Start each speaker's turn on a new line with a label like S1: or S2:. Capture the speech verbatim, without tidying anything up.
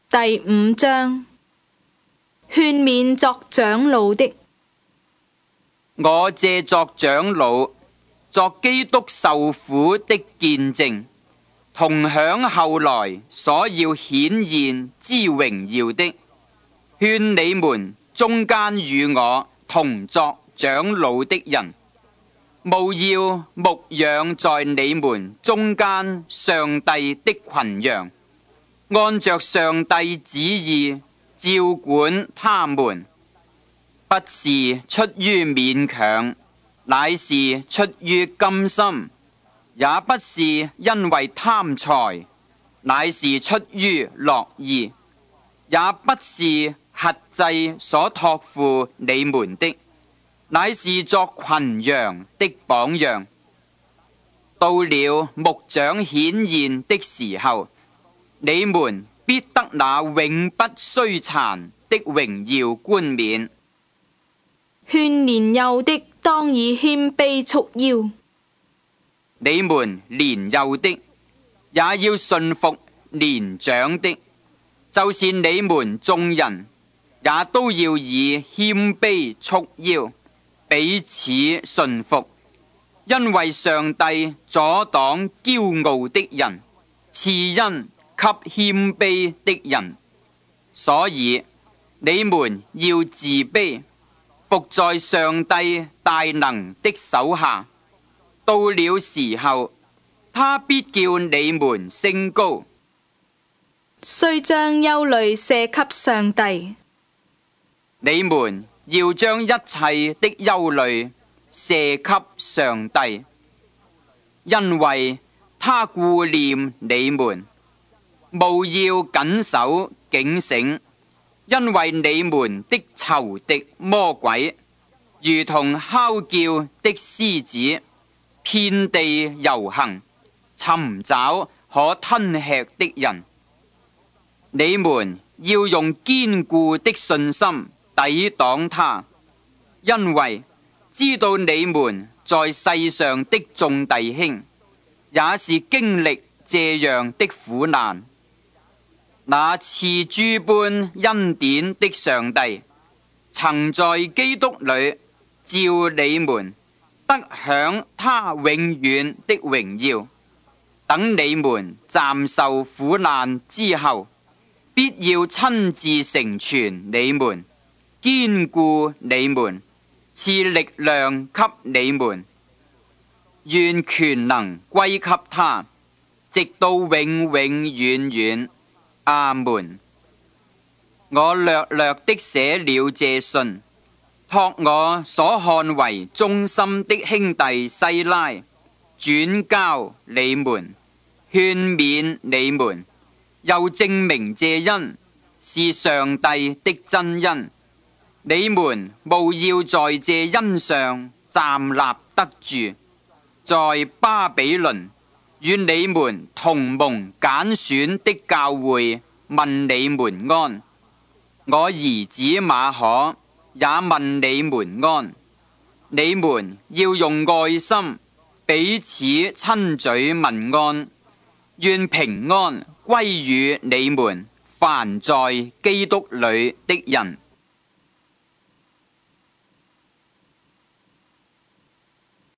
S1: 第五章，勸勉作長老的。
S2: 我借作長老，作基督受苦的見證，同享後來所要顯現之榮耀的，勸你們中間與我同作長老的人，務要牧養在你們中間上帝的群羊，按着上帝旨意照管他們，不是出於勉強，乃是出於甘心；也不是因為貪財，乃是出於樂意；也不是轄制所託付你們的，乃是作群羊的榜樣。到了牧長顯現的時候，你們必得那永不衰殘的榮耀冠冕。
S1: 勸年幼的當以謙卑束腰，
S2: 你們年幼的也要順服年長的，就是你們眾人也都要以謙卑束腰，彼此順服，因為上帝阻擋驕傲的人，賜恩給謙卑的人，所以你們要自卑，服在上帝大能的手下。到了時候，他必叫你們升高。
S1: 須將憂慮卸給上帝，
S2: 你們要將一切的憂慮卸給上帝，因為他顧念你們。務要謹守警醒，因為你們的仇敵魔鬼如同哮叫的獅子，遍地遊行，尋找可吞吃的人。你們要用堅固的信心抵擋他，因為知道你們在世上的眾弟兄也是經歷這樣的苦難。那賜諸般恩典的上帝，曾在基督裏召你們得享他永遠的榮耀。等你們暫受苦難之後，必要親自成全你們，堅固你們，賜力量給你們。願權能歸給他，直到永永遠遠。阿門。我略略的寫了這信，託我所看為忠心的兄弟西拉轉交你們，勸勉你們，又證明這恩是上帝的真恩。你們務要在這恩上站立得住，在巴比倫與你們同蒙揀選的教會問你們安。我兒子馬可也問你們安。你們要用愛心彼此親嘴問安。願平安歸於你們凡在基督裏的人。